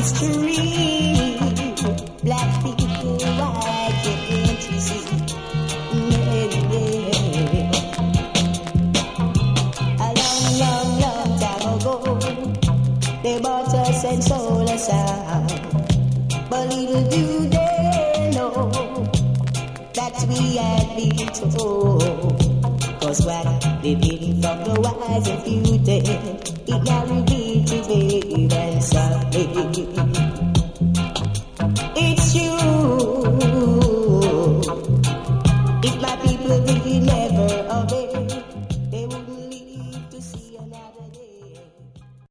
history. Black people, why can't you see? A long time ago, they bought us and sold us out. But little do they know that we had been told. 'Cause what they did from the wise and few days, it now revealed to babe and salvation.